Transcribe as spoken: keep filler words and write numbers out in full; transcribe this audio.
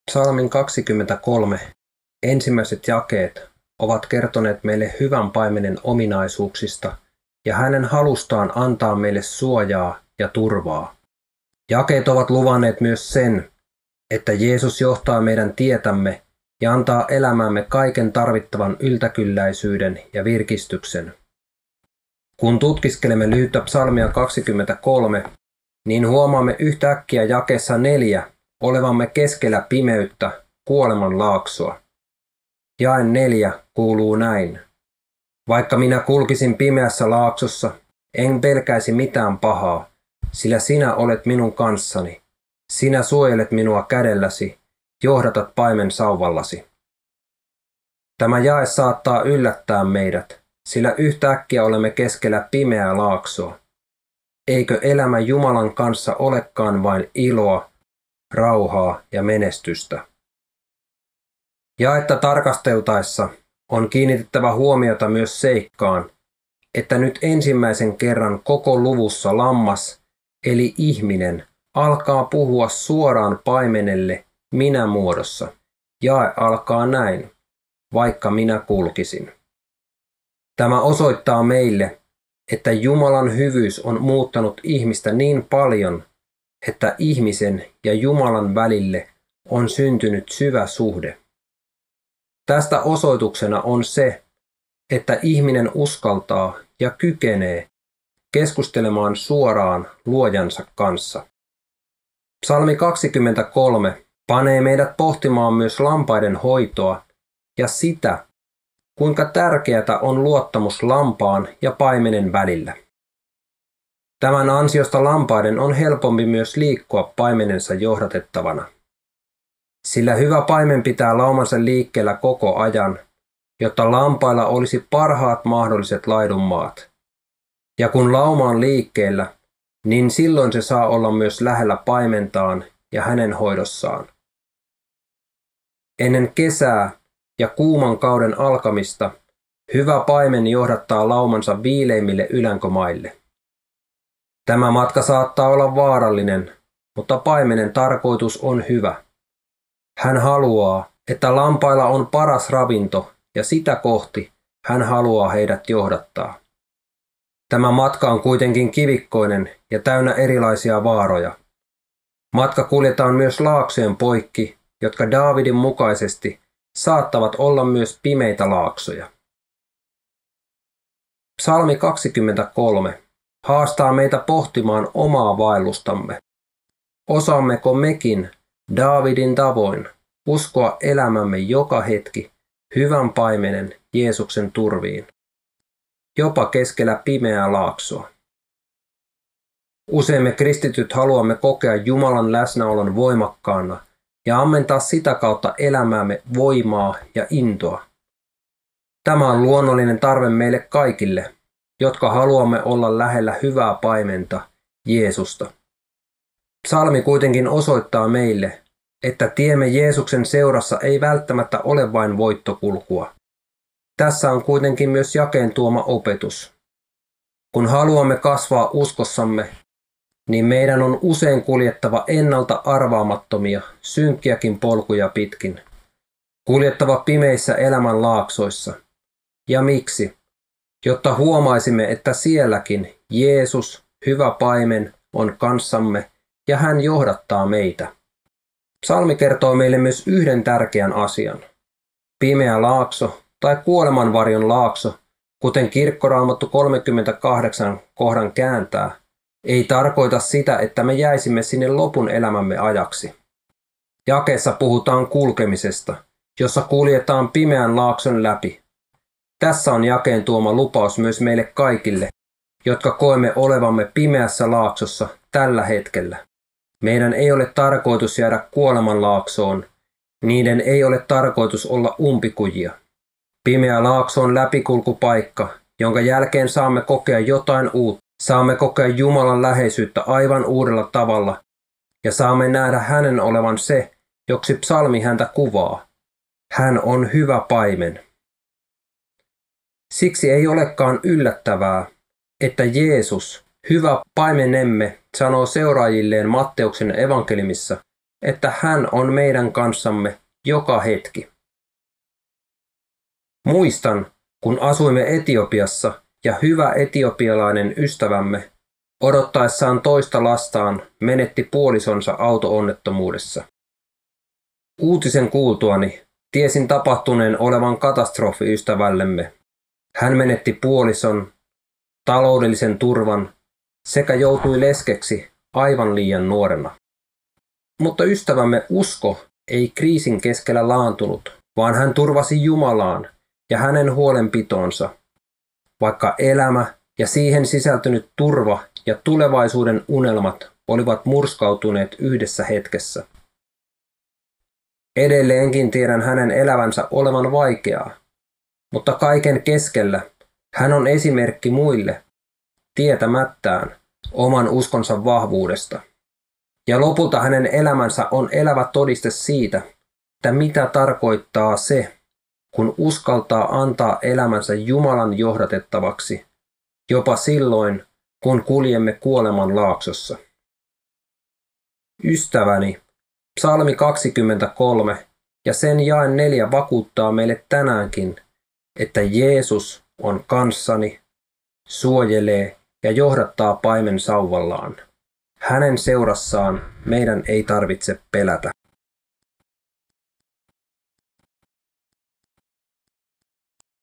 Psalmin kaksikymmentäkolme ensimmäiset jakeet ovat kertoneet meille hyvän paimenen ominaisuuksista ja hänen halustaan antaa meille suojaa ja turvaa. Jakeet ovat luvanneet myös sen, että Jeesus johtaa meidän tietämme ja antaa elämäämme kaiken tarvittavan yltäkylläisyyden ja virkistyksen. Kun tutkiskelemme lyhyttä psalmia kaksikymmentäkolme, niin huomaamme yhtäkkiä jakeessa neljä olevamme keskellä pimeyttä, kuoleman laaksoa. Jae neljä kuuluu näin. Vaikka minä kulkisin pimeässä laaksossa, en pelkäisi mitään pahaa, sillä sinä olet minun kanssani. Sinä suojelet minua kädelläsi, johdatat paimen sauvallasi. Tämä jae saattaa yllättää meidät, sillä yhtäkkiä olemme keskellä pimeää laaksoa. Eikö elämä Jumalan kanssa olekaan vain iloa, rauhaa ja menestystä? Jaetta tarkasteltaessa on kiinnitettävä huomiota myös seikkaan, että nyt ensimmäisen kerran koko luvussa lammas, eli ihminen, alkaa puhua suoraan paimenelle minä-muodossa. Jae alkaa näin, vaikka minä kulkisin. Tämä osoittaa meille, että Jumalan hyvyys on muuttanut ihmistä niin paljon, että ihmisen ja Jumalan välille on syntynyt syvä suhde. Tästä osoituksena on se, että ihminen uskaltaa ja kykenee keskustelemaan suoraan luojansa kanssa. Psalmi kaksikymmentäkolme panee meidät pohtimaan myös lampaiden hoitoa ja sitä, kuinka tärkeätä on luottamus lampaan ja paimenen välillä. Tämän ansiosta lampaiden on helpompi myös liikkua paimenensa johdatettavana. Sillä hyvä paimen pitää laumansa liikkeellä koko ajan, jotta lampailla olisi parhaat mahdolliset laidunmaat. Ja kun lauma on liikkeellä, niin silloin se saa olla myös lähellä paimentaan ja hänen hoidossaan. Ennen kesää ja kuuman kauden alkamista hyvä paimen johdattaa laumansa viileimmille ylänkömaille. Tämä matka saattaa olla vaarallinen, mutta paimenen tarkoitus on hyvä. Hän haluaa, että lampailla on paras ravinto ja sitä kohti hän haluaa heidät johdattaa. Tämä matka on kuitenkin kivikkoinen ja täynnä erilaisia vaaroja. Matka kuljetaan myös laaksojen poikki, jotka Daavidin mukaisesti saattavat olla myös pimeitä laaksoja. Psalmi kaksikymmentäkolme haastaa meitä pohtimaan omaa vaellustamme. Osaammeko mekin Daavidin tavoin uskoa elämämme joka hetki hyvän paimenen Jeesuksen turviin, jopa keskellä pimeää laaksoa? Usein me kristityt haluamme kokea Jumalan läsnäolon voimakkaana ja ammentaa sitä kautta elämäämme voimaa ja intoa. Tämä on luonnollinen tarve meille kaikille, jotka haluamme olla lähellä hyvää paimenta, Jeesusta. Psalmi kuitenkin osoittaa meille, että tiemme Jeesuksen seurassa ei välttämättä ole vain voittokulkua. Tässä on kuitenkin myös jakeen tuoma opetus. Kun haluamme kasvaa uskossamme, niin meidän on usein kuljettava ennalta arvaamattomia, synkkiäkin polkuja pitkin. Kuljettava pimeissä elämän laaksoissa. Ja miksi? Jotta huomaisimme, että sielläkin Jeesus, hyvä paimen, on kanssamme ja hän johdattaa meitä. Psalmi kertoo meille myös yhden tärkeän asian. Pimeä laakso tai kuolemanvarjon laakso, kuten Kirkkoraamattu kolmekymmentäkahdeksan kohdan kääntää, ei tarkoita sitä, että me jäisimme sinne lopun elämämme ajaksi. Jakeessa puhutaan kulkemisesta, jossa kuljetaan pimeän laakson läpi. Tässä on jakeen tuoma lupaus myös meille kaikille, jotka koemme olevamme pimeässä laaksossa tällä hetkellä. Meidän ei ole tarkoitus jäädä kuoleman laaksoon, niiden ei ole tarkoitus olla umpikujia. Pimeä laakso on läpikulkupaikka, jonka jälkeen saamme kokea jotain uutta. Saamme kokea Jumalan läheisyyttä aivan uudella tavalla ja saamme nähdä hänen olevan se, joksi psalmi häntä kuvaa. Hän on hyvä paimen. Siksi ei olekaan yllättävää, että Jeesus, hyvä paimenemme, sanoo seuraajilleen Matteuksen evankeliumissa että hän on meidän kanssamme joka hetki. Muistan, kun asuimme Etiopiassa ja hyvä etiopialainen ystävämme odottaessaan toista lastaan menetti puolisonsa auto-onnettomuudessa. Uutisen kuultuani tiesin tapahtuneen olevan katastrofi ystävällemme. Hän menetti puolison, taloudellisen turvan sekä joutui leskeksi aivan liian nuorena. Mutta ystävämme usko ei kriisin keskellä laantunut, vaan hän turvasi Jumalaan ja hänen huolenpitoonsa, vaikka elämä ja siihen sisältynyt turva ja tulevaisuuden unelmat olivat murskautuneet yhdessä hetkessä. Edelleenkin tiedän hänen elävänsä olevan vaikeaa, mutta kaiken keskellä hän on esimerkki muille, tietämättään oman uskonsa vahvuudesta. Ja lopulta hänen elämänsä on elävä todiste siitä, että mitä tarkoittaa se, kun uskaltaa antaa elämänsä Jumalan johdatettavaksi, jopa silloin, kun kuljemme kuoleman laaksossa. Ystäväni, psalmi kaksikymmentäkolme ja sen jae neljä vakuuttaa meille tänäänkin, että Jeesus on kanssani, suojelee ja johdattaa paimen sauvallaan. Hänen seurassaan meidän ei tarvitse pelätä.